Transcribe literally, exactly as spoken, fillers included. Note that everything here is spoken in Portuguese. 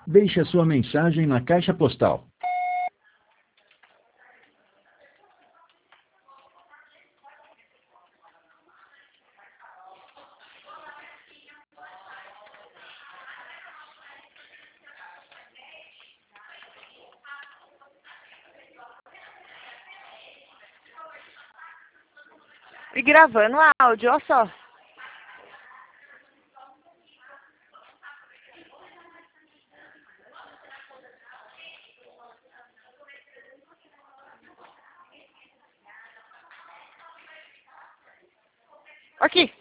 Deixe a sua mensagem na caixa postal. E gravando áudio, olha só. Aqui.